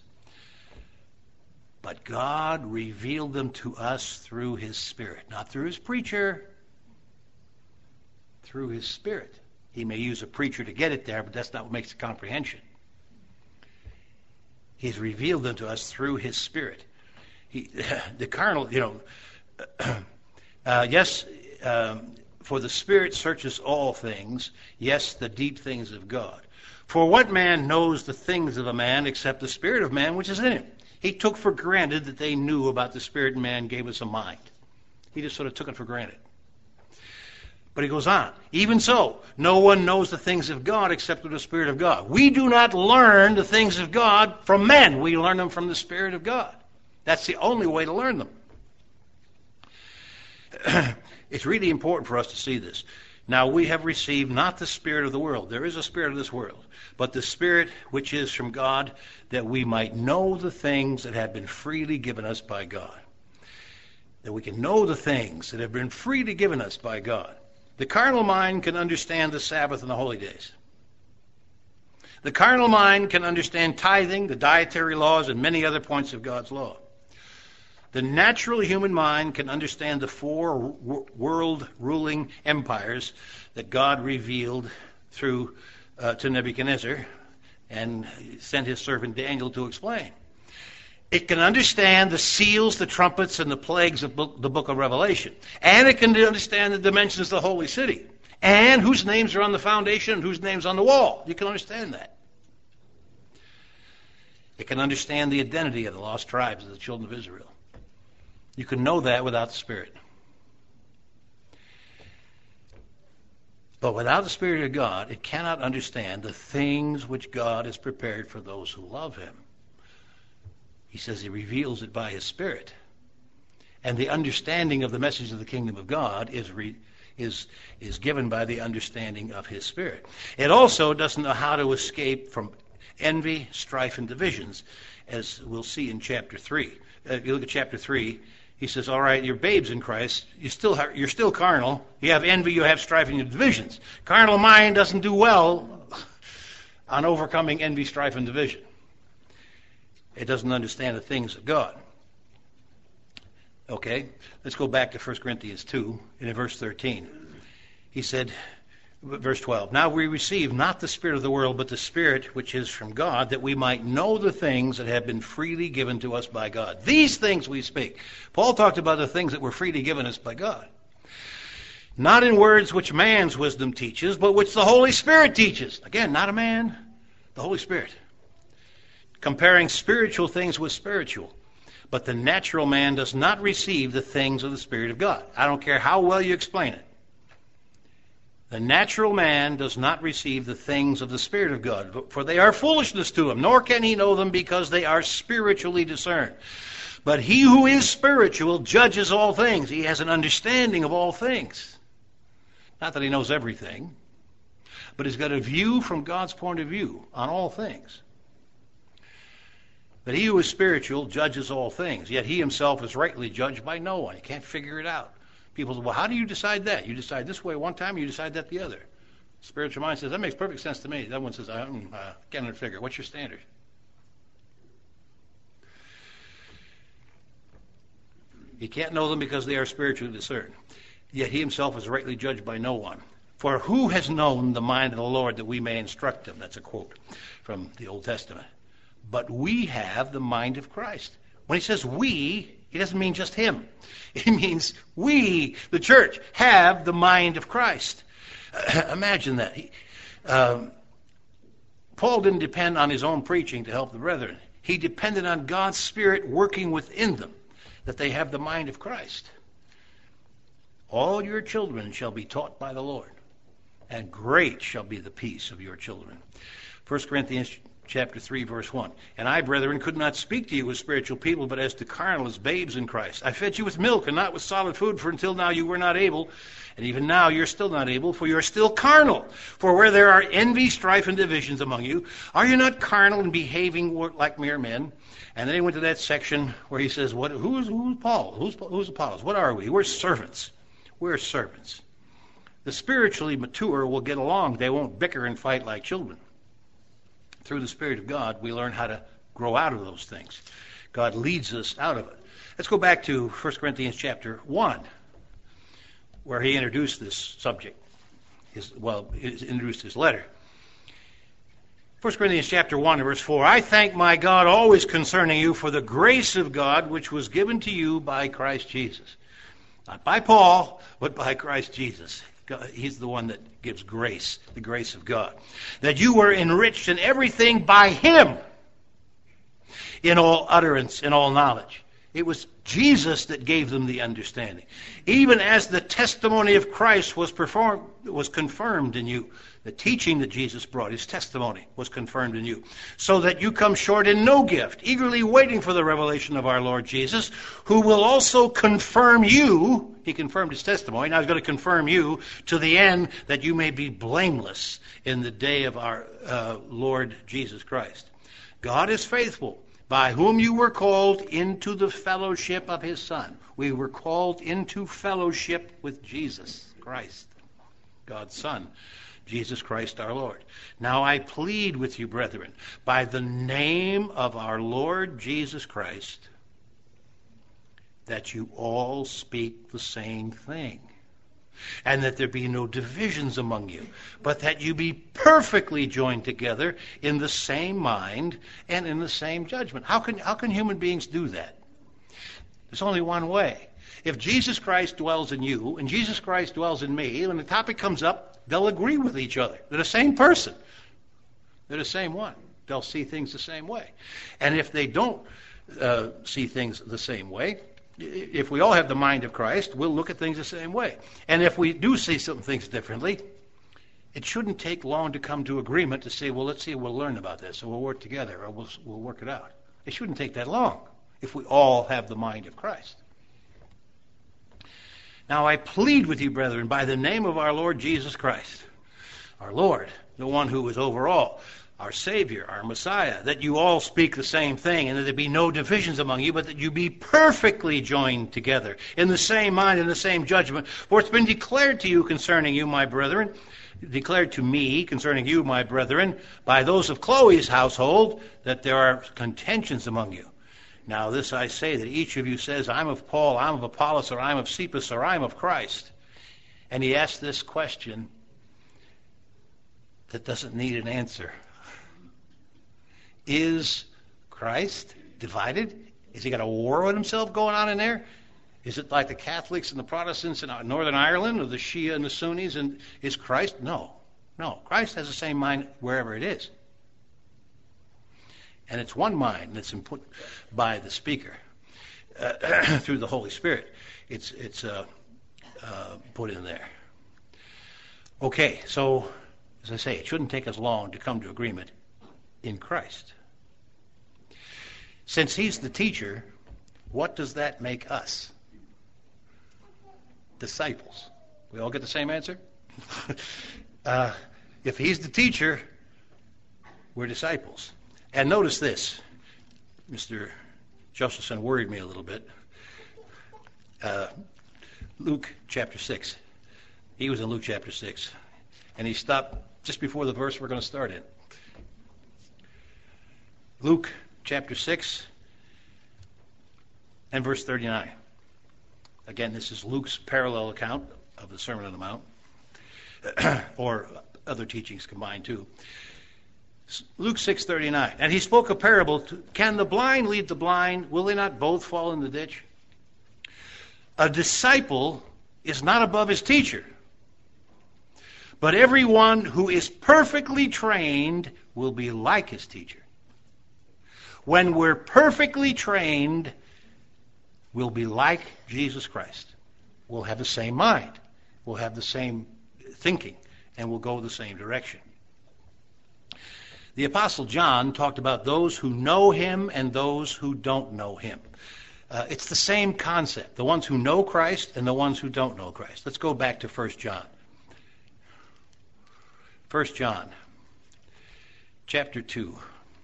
but God revealed them to us through his Spirit. Not through his preacher, through his Spirit. He may use a preacher to get it there, but that's not what makes the comprehension. He's revealed them to us through his Spirit. He, the carnal, you know, uh, yes, um, for the Spirit searches all things, yes, the deep things of God. For what man knows the things of a man except the spirit of man which is in him? He took for granted that they knew about the Spirit, and man gave us a mind. He just sort of took it for granted. But he goes on, even so, no one knows the things of God except through the Spirit of God. We do not learn the things of God from men. We learn them from the Spirit of God. That's the only way to learn them. It's really important for us to see this. Now, we have received not the spirit of the world. There is a spirit of this world, but the Spirit which is from God, that we might know the things that have been freely given us by God. That we can know the things that have been freely given us by God. The carnal mind can understand the Sabbath and the holy days. The carnal mind can understand tithing, the dietary laws, and many other points of God's law. The natural human mind can understand the four world-ruling empires that God revealed through uh, to Nebuchadnezzar and sent his servant Daniel to explain. It can understand the seals, the trumpets, and the plagues of book, the book of Revelation. And it can understand the dimensions of the holy city. And whose names are on the foundation and whose names on the wall. You can understand that. It can understand the identity of the lost tribes of the children of Israel. You can know that without the Spirit. But without the Spirit of God, it cannot understand the things which God has prepared for those who love him. He says he reveals it by his Spirit. And the understanding of the message of the kingdom of God is re, is is given by the understanding of his Spirit. It also doesn't know how to escape from envy, strife, and divisions, as we'll see in chapter three. Uh, if you look at chapter three, he says, all right, you're babes in Christ. You still ha- you're still carnal. You have envy, you have strife, and you have divisions. Carnal mind doesn't do well on overcoming envy, strife, and division. It doesn't understand the things of God. Okay, let's go back to First Corinthians two, and in verse thirteen. He said, verse twelve, now we receive not the spirit of the world, but the Spirit which is from God, that we might know the things that have been freely given to us by God. These things we speak. Paul talked about the things that were freely given us by God. Not in words which man's wisdom teaches, but which the Holy Spirit teaches. Again, not a man, the Holy Spirit. Comparing spiritual things with spiritual. But the natural man does not receive the things of the Spirit of God. I don't care how well you explain it. The natural man does not receive the things of the Spirit of God, for they are foolishness to him, nor can he know them because they are spiritually discerned. But he who is spiritual judges all things. He has an understanding of all things. Not that he knows everything, but he's got a view from God's point of view on all things. But he who is spiritual judges all things, yet he himself is rightly judged by no one. He can't figure it out. People say, well, how do you decide that? You decide this way one time, you decide that the other. Spiritual mind says, that makes perfect sense to me. That one says, I uh, can't figure. What's your standard? He can't know them because they are spiritually discerned. Yet he himself is rightly judged by no one. For who has known the mind of the Lord that we may instruct him? That's a quote from the Old Testament. But we have the mind of Christ. When he says we, he doesn't mean just him. It means we, the church, have the mind of Christ. Uh, imagine that. He, um, Paul didn't depend on his own preaching to help the brethren. He depended on God's Spirit working within them, that they have the mind of Christ. All your children shall be taught by the Lord, and great shall be the peace of your children. First Corinthians chapter three, verse one. And I, brethren, could not speak to you as spiritual people, but as to carnal, as babes in Christ. I fed you with milk and not with solid food, for until now you were not able, and even now you're still not able, for you are still carnal. For where there are envy, strife, and divisions among you, are you not carnal and behaving like mere men? And then he went to that section where he says, "What? Who's who's Paul? Who's who's Apollos? What are we? We're servants. We're servants. The spiritually mature will get along. They won't bicker and fight like children. Through the Spirit of God, we learn how to grow out of those things. God leads us out of it." Let's go back to First Corinthians chapter one, where he introduced this subject. His, well, he introduced his letter. First Corinthians chapter one, verse four. I thank my God always concerning you for the grace of God which was given to you by Christ Jesus. Not by Paul, but by Christ Jesus. God, he's the one that gives grace, the grace of God. That you were enriched in everything by him, in all utterance, in all knowledge. It was Jesus that gave them the understanding. Even as the testimony of Christ was performed, was confirmed in you. The teaching that Jesus brought, his testimony, was confirmed in you. So that you come short in no gift, eagerly waiting for the revelation of our Lord Jesus, who will also confirm you. He confirmed his testimony. Now he's going to confirm you to the end that you may be blameless in the day of our uh, Lord Jesus Christ. God is faithful, by whom you were called into the fellowship of his Son. We were called into fellowship with Jesus Christ, God's Son, Jesus Christ our Lord. Now I plead with you, brethren, by the name of our Lord Jesus Christ, that you all speak the same thing, and that there be no divisions among you, but that you be perfectly joined together in the same mind and in the same judgment. How can, how can human beings do that? There's only one way. If Jesus Christ dwells in you and Jesus Christ dwells in me, when the topic comes up, they'll agree with each other. They're the same person. They're the same one. They'll see things the same way. And if they don't uh, see things the same way, if we all have the mind of Christ, we'll look at things the same way. And if we do see some things differently, it shouldn't take long to come to agreement to say, well, let's see, we'll learn about this, or we'll work together, or we'll, we'll work it out. It shouldn't take that long if we all have the mind of Christ. Now I plead with you, brethren, by the name of our Lord Jesus Christ, our Lord, the one who is over all. our Savior, our Messiah, that you all speak the same thing, and that there be no divisions among you, but that you be perfectly joined together in the same mind and the same judgment. For it's been declared to you concerning you, my brethren, declared to me concerning you, my brethren, by those of Chloe's household, that there are contentions among you. Now this I say, that each of you says, I'm of Paul, I'm of Apollos, or I'm of Cephas, or I'm of Christ. And he asked this question that doesn't need an answer. Is Christ divided? Has he got a war with himself going on in there? Is it like the Catholics and the Protestants in Northern Ireland, or the Shia and the Sunnis? And is Christ? No. No. Christ has the same mind wherever it is. And it's one mind that's input by the speaker uh, through the Holy Spirit. It's, it's uh, uh, put in there. Okay, so as I say, it shouldn't take us long to come to agreement in Christ. Since he's the teacher, what does that make us? Disciples. We all get the same answer? uh, if he's the teacher, we're disciples. And notice this. Mister Josephson worried me a little bit. Uh, Luke chapter six. He was in Luke chapter six. And he stopped just before the verse we're going to start in. Luke chapter six and verse thirty-nine. Again, this is Luke's parallel account of the Sermon on the Mount, or other teachings combined too. Luke six thirty-nine. And he spoke a parable. To, Can the blind lead the blind? Will they not both fall in the ditch? A disciple is not above his teacher, but everyone who is perfectly trained will be like his teacher. When we're perfectly trained, we'll be like Jesus Christ. We'll have the same mind. We'll have the same thinking, and we'll go the same direction. The Apostle John talked about those who know him and those who don't know him. Uh, it's the same concept, the ones who know Christ and the ones who don't know Christ. Let's go back to First John. First John, chapter two,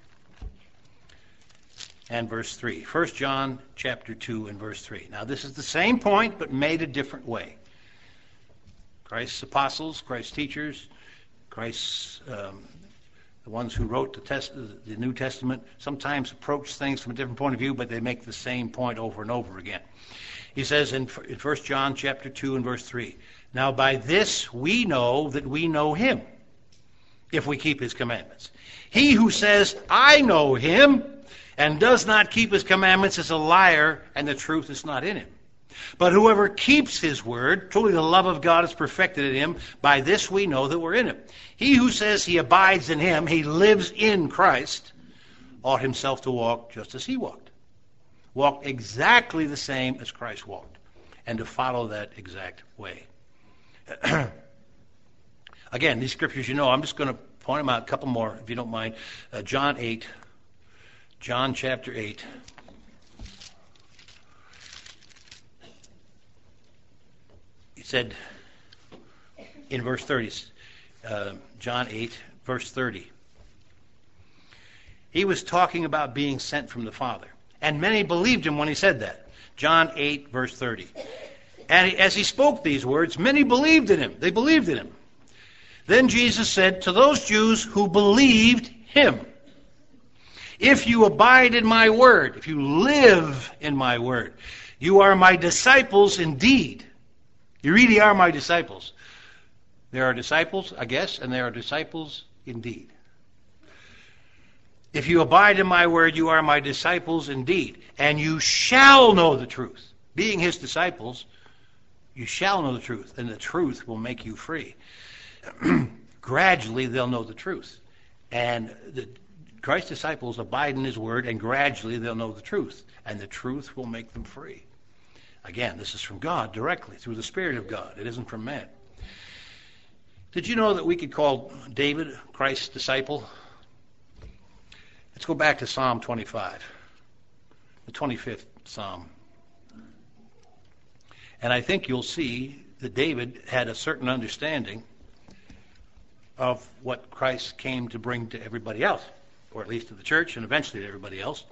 and verse three. First John, chapter two, and verse three. Now, this is the same point, but made a different way. Christ's apostles, Christ's teachers, Christ's um, the ones who wrote the, test, the New Testament sometimes approach things from a different point of view, but they make the same point over and over again. He says in First John chapter two and verse three, Now by this we know that we know him, if we keep his commandments. He who says, I know him, and does not keep his commandments is a liar, and the truth is not in him. But whoever keeps his word, truly the love of God is perfected in him. By this we know that we're in him. He who says he abides in him, he lives in Christ, ought himself to walk just as he walked. Walk exactly the same as Christ walked, and to follow that exact way. Again, these scriptures, you know, I'm just going to point them out, a couple more, if you don't mind. Uh, John eight, John chapter eight. He said in verse thirty, uh, John eight, verse thirty, he was talking about being sent from the Father. And many believed him when he said that. John eight, verse thirty. And as he spoke these words, many believed in him. They believed in him. Then Jesus said to those Jews who believed him, if you abide in my word, if you live in my word, you are my disciples indeed. You really are my disciples. There are disciples, I guess, and there are disciples indeed. If you abide in my word, you are my disciples indeed, and you shall know the truth. Being his disciples, you shall know the truth, and the truth will make you free. Gradually, they'll know the truth. And the Christ's disciples abide in his word, and gradually they'll know the truth, and the truth will make them free. Again, this is from God directly, through the Spirit of God. It isn't from man. Did you know that we could call David Christ's disciple? Let's go back to Psalm twenty-five, the twenty-fifth Psalm. And I think you'll see that David had a certain understanding of what Christ came to bring to everybody else, or at least to the church and eventually to everybody else.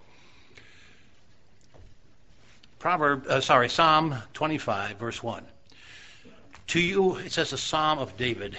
Proverb, uh, sorry, Psalm twenty-five, verse one. To you, it says a Psalm of David.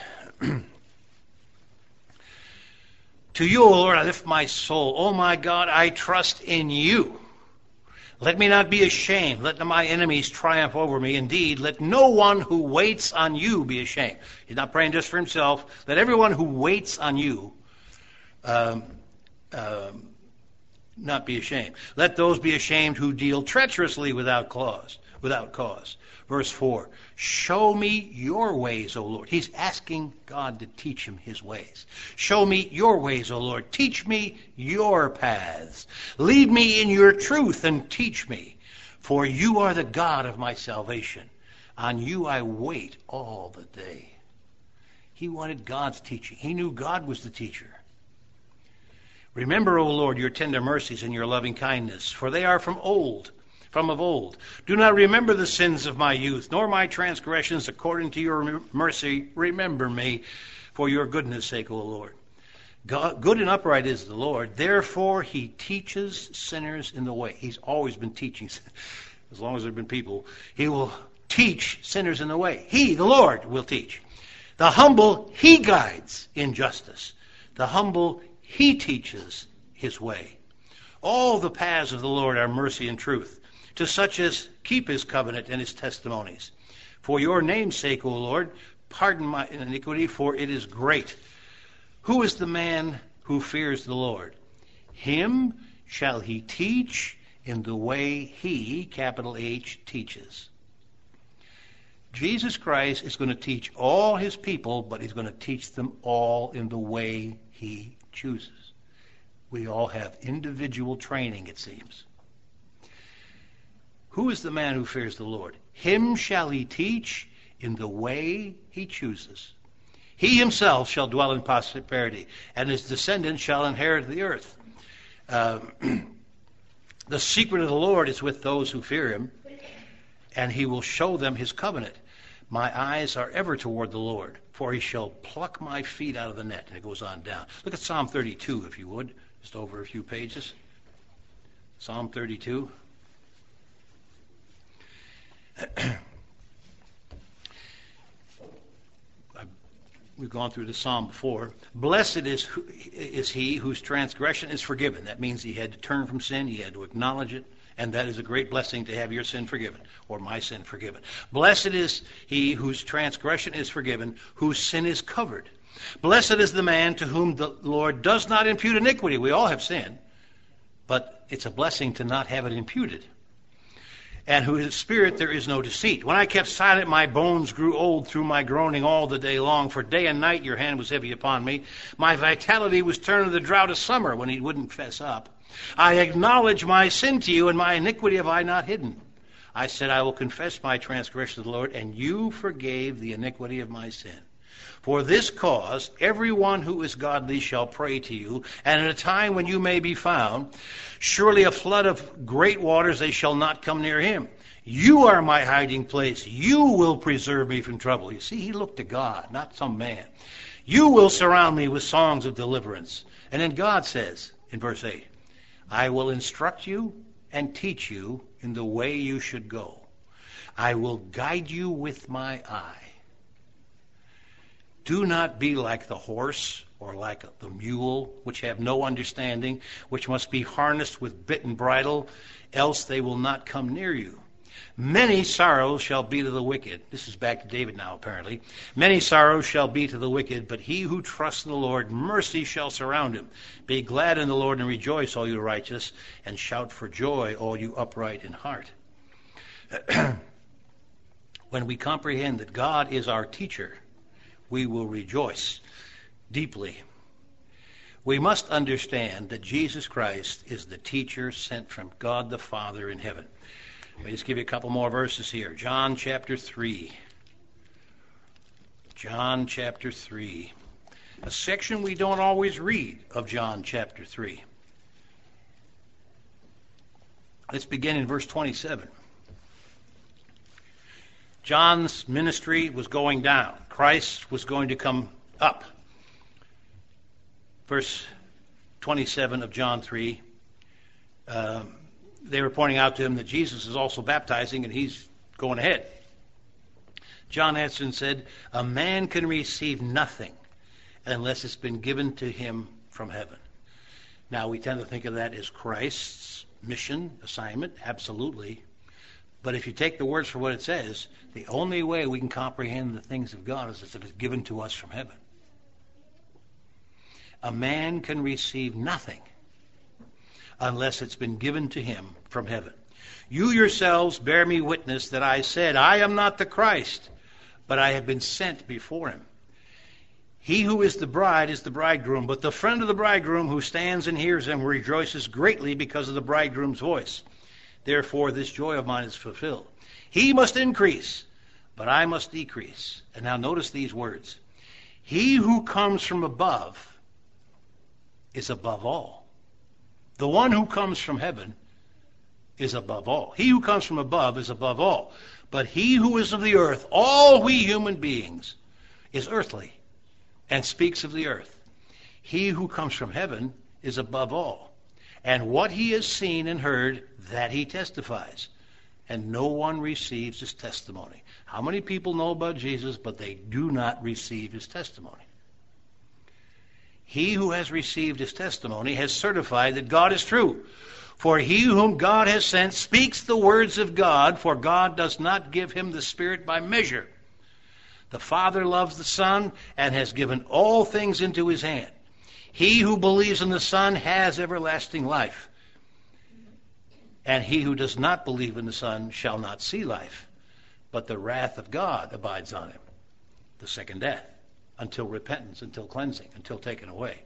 To you, O Lord, I lift my soul. O my God, I trust in you. Let me not be ashamed. Let my enemies triumph over me. Indeed, let no one who waits on you be ashamed. He's not praying just for himself. Let everyone who waits on you um, um, not be ashamed. Let those be ashamed who deal treacherously without cause. Without cause. Verse four, show me your ways, O Lord. He's asking God to teach him his ways. Show me your ways, O Lord. Teach me your paths. Lead me in your truth and teach me. For you are the God of my salvation. On you I wait all the day. He wanted God's teaching. He knew God was the teacher. Remember, O Lord, your tender mercies and your loving kindness, for they are from old. From of old. Do not remember the sins of my youth, nor my transgressions. According to your mercy, remember me for your goodness' sake, O Lord. God, good and upright is the Lord. Therefore, he teaches sinners in the way. He's always been teaching. As long as there have been people, he will teach sinners in the way. He, the Lord, will teach. The humble, he guides in justice. The humble, he teaches his way. All the paths of the Lord are mercy and truth, to such as keep his covenant and his testimonies. For your name's sake, O Lord, pardon my iniquity, for it is great. Who is the man who fears the Lord? Him shall he teach in the way he, capital H, teaches. Jesus Christ is going to teach all his people, but he's going to teach them all in the way he chooses. We all have individual training, it seems. Who is the man who fears the Lord? Him shall he teach in the way he chooses. He himself shall dwell in prosperity, and his descendants shall inherit the earth. Uh, the secret of the Lord is with those who fear him, and he will show them his covenant. My eyes are ever toward the Lord, for he shall pluck my feet out of the net. And it goes on down. Look at Psalm thirty-two, if you would, just over a few pages. Psalm thirty-two. We've gone through the psalm before. Blessed is, is he whose transgression is forgiven. That means he had to turn from sin. He had to acknowledge it. And that is a great blessing to have your sin forgiven, or my sin forgiven. Blessed is he whose transgression is forgiven, whose sin is covered. Blessed is the man to whom the Lord does not impute iniquity. We all have sin, but it's a blessing to not have it imputed. And whose spirit there is no deceit. When I kept silent, my bones grew old through my groaning all the day long. For day and night your hand was heavy upon me. My vitality was turned to the drought of summer when he wouldn't fess up. I acknowledge my sin to you, and my iniquity have I not hidden. I said, I will confess my transgression to the Lord, and you forgave the iniquity of my sin. For this cause, everyone who is godly shall pray to you, and at a time when you may be found, surely a flood of great waters, they shall not come near him. You are my hiding place. You will preserve me from trouble. You see, he looked to God, not some man. You will surround me with songs of deliverance. And then God says in verse eight, I will instruct you and teach you in the way you should go. I will guide you with my eye. Do not be like the horse or like the mule, which have no understanding, which must be harnessed with bit and bridle, else they will not come near you. Many sorrows shall be to the wicked. This is back to David now, apparently. Many sorrows shall be to the wicked, but he who trusts in the Lord, mercy shall surround him. Be glad in the Lord and rejoice, all you righteous, and shout for joy, all you upright in heart. When we comprehend that God is our teacher, we will rejoice deeply. We must understand that Jesus Christ is the teacher sent from God the Father in heaven. Let me just give you a couple more verses here. John chapter three. John chapter three. A section we don't always read of John chapter three. Let's begin in verse twenty-seven. John's ministry was going down. Christ was going to come up. verse twenty-seven of John three, uh, they were pointing out to him that Jesus is also baptizing and he's going ahead. John answered and said, a man can receive nothing unless it's been given to him from heaven. Now, we tend to think of that as Christ's mission, assignment, absolutely. But if you take the words for what it says, the only way we can comprehend the things of God is if it's given to us from heaven. A man can receive nothing unless it's been given to him from heaven. You yourselves bear me witness that I said, I am not the Christ, but I have been sent before him. He who is the bride is the bridegroom, but the friend of the bridegroom who stands and hears him rejoices greatly because of the bridegroom's voice. Therefore this joy of mine is fulfilled. He must increase, but I must decrease. And now notice these words. He who comes from above is above all. The one who comes from heaven is above all. He who comes from above is above all. But he who is of the earth, all we human beings, is earthly and speaks of the earth. He who comes from heaven is above all. And what he has seen and heard, that he testifies. And no one receives his testimony. How many people know about Jesus, but they do not receive his testimony? He who has received his testimony has certified that God is true. For he whom God has sent speaks the words of God, for God does not give him the Spirit by measure. The Father loves the Son and has given all things into his hand. He who believes in the Son has everlasting life. And he who does not believe in the Son shall not see life, but the wrath of God abides on him, the second death, until repentance, until cleansing, until taken away.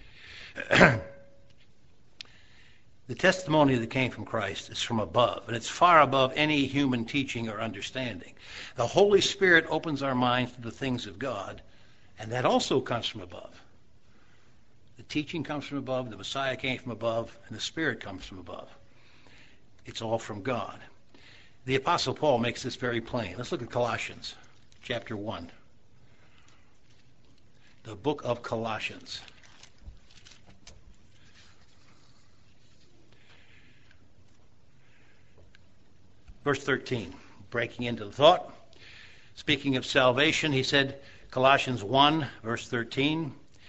The testimony that came from Christ is from above, and it's far above any human teaching or understanding. The Holy Spirit opens our minds to the things of God, and that also comes from above. The teaching comes from above, the Messiah came from above, and the Spirit comes from above. It's all from God. The Apostle Paul makes this very plain. Let's look at Colossians chapter one. The book of Colossians. Verse thirteen, breaking into the thought. Speaking of salvation, he said, Colossians one, verse thirteen,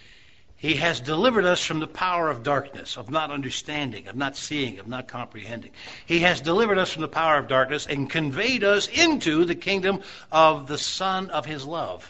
he has delivered us from the power of darkness, of not understanding, of not seeing, of not comprehending. He has delivered us from the power of darkness and conveyed us into the kingdom of the Son of his love.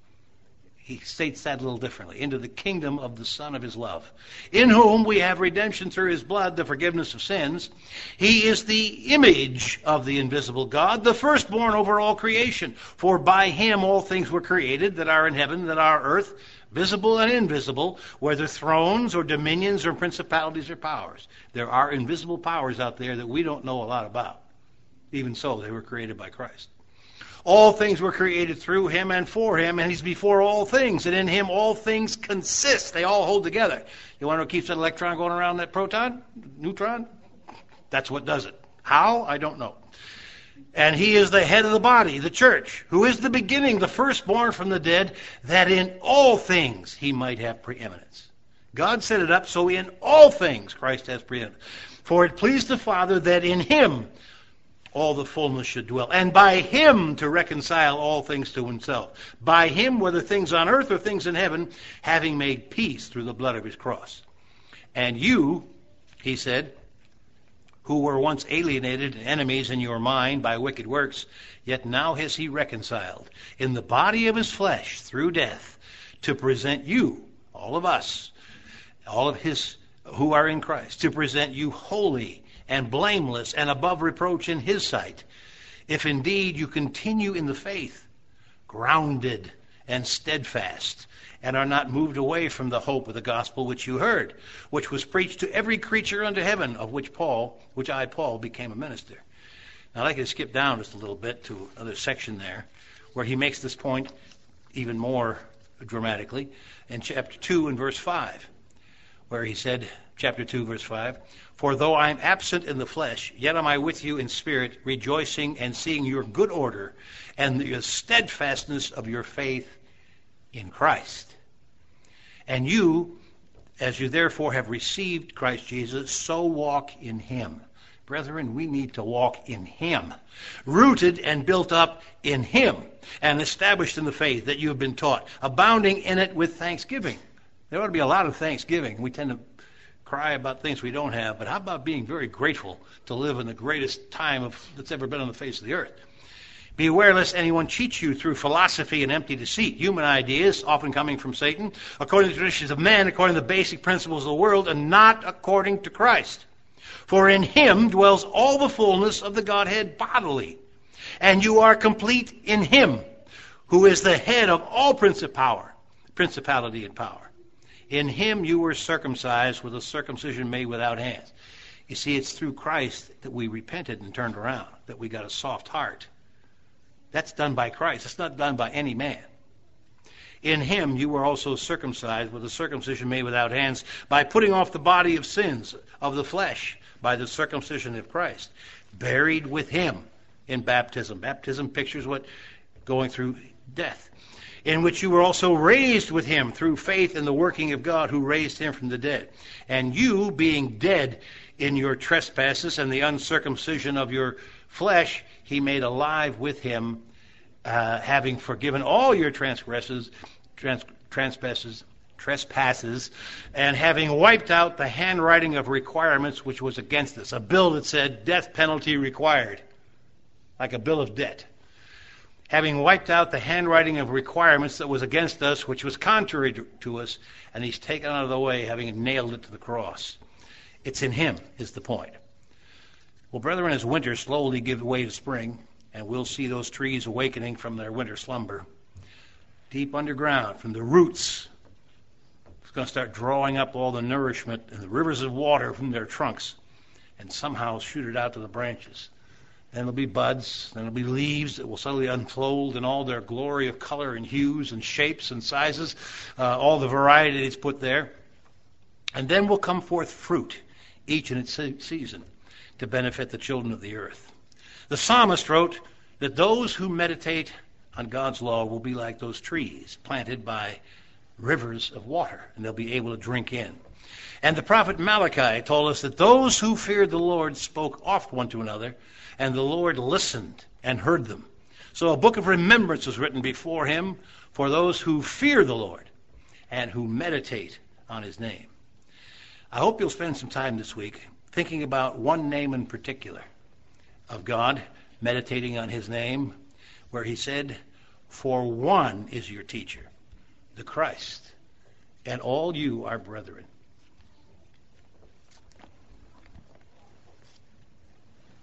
He states that a little differently. Into the kingdom of the Son of his love, in whom we have redemption through his blood, the forgiveness of sins. He is the image of the invisible God, the firstborn over all creation. For by him all things were created that are in heaven, that are earth, visible and invisible, whether thrones or dominions or principalities or powers. There are invisible powers out there that we don't know a lot about. Even so, they were created by Christ. All things were created through him and for him, and he's before all things, and in him all things consist. They all hold together. You want to know what keeps that electron going around that proton, neutron? That's what does it. How? I don't know. And he is the head of the body, the church, who is the beginning, the firstborn from the dead, that in all things he might have preeminence. God set it up so in all things Christ has preeminence. For it pleased the Father that in him all the fullness should dwell, and by him to reconcile all things to himself. By him, whether things on earth or things in heaven, having made peace through the blood of his cross. And you, he said, who were once alienated and enemies in your mind by wicked works, yet now has he reconciled in the body of his flesh through death, to present you, all of us, all of his who are in Christ, to present you holy and blameless and above reproach in his sight, if indeed you continue in the faith, grounded and steadfast, and are not moved away from the hope of the gospel which you heard, which was preached to every creature under heaven, of which Paul, which I, Paul, became a minister. Now I'd like to skip down just a little bit to another section there, where he makes this point even more dramatically, in chapter two and verse five, where he said, chapter two, verse five, for though I am absent in the flesh, yet am I with you in spirit, rejoicing and seeing your good order and the steadfastness of your faith in Christ. And you, As you therefore have received Christ Jesus, so walk in him. Brethren, we need to walk in him, rooted and built up in him, and established in the faith that you have been taught, abounding in it with thanksgiving. There ought to be a lot of thanksgiving. We tend to cry about things we don't have, but how about being very grateful to live in the greatest time of, that's ever been on the face of the earth? Beware lest anyone cheats you through philosophy and empty deceit, human ideas, often coming from Satan, according to the traditions of men, according to the basic principles of the world, and not according to Christ. For in him dwells all the fullness of the Godhead bodily, and you are complete in him, who is the head of all principality, principality and power. In him you were circumcised with a circumcision made without hands. You see, it's through Christ that we repented and turned around, that we got a soft heart. That's done by Christ. It's not done by any man. In him you were also circumcised with a circumcision made without hands, by putting off the body of sins of the flesh by the circumcision of Christ, buried with him in baptism. Baptism pictures what going through death, in which you were also raised with him through faith in the working of God who raised him from the dead. And you, being dead in your trespasses and the uncircumcision of your flesh, he made alive with him, uh, having forgiven all your transgressions, trans, trespasses, trespasses, and having wiped out the handwriting of requirements which was against us. A bill that said death penalty required, like a bill of debt. Having wiped out the handwriting of requirements that was against us, which was contrary to, to us, and he's taken out of the way, having nailed it to the cross. It's in him, is the point. Well, brethren, as winter slowly gives way to spring, and we'll see those trees awakening from their winter slumber, deep underground, from the roots, it's going to start drawing up all the nourishment and the rivers of water from their trunks, and somehow shoot it out to the branches. Then there'll be buds, then there'll be leaves that will suddenly unfold in all their glory of color and hues and shapes and sizes, uh, all the variety that's put there. And then will come forth fruit, each in its se- season, to benefit the children of the earth. The psalmist wrote that those who meditate on God's law will be like those trees planted by rivers of water, and they'll be able to drink in. And the prophet Malachi told us that those who feared the Lord spoke oft one to another, and the Lord listened and heard them. So a book of remembrance was written before him for those who fear the Lord and who meditate on his name. I hope you'll spend some time this week thinking about one name in particular of God, meditating on his name, where he said, "For one is your teacher, the Christ, and all you are brethren."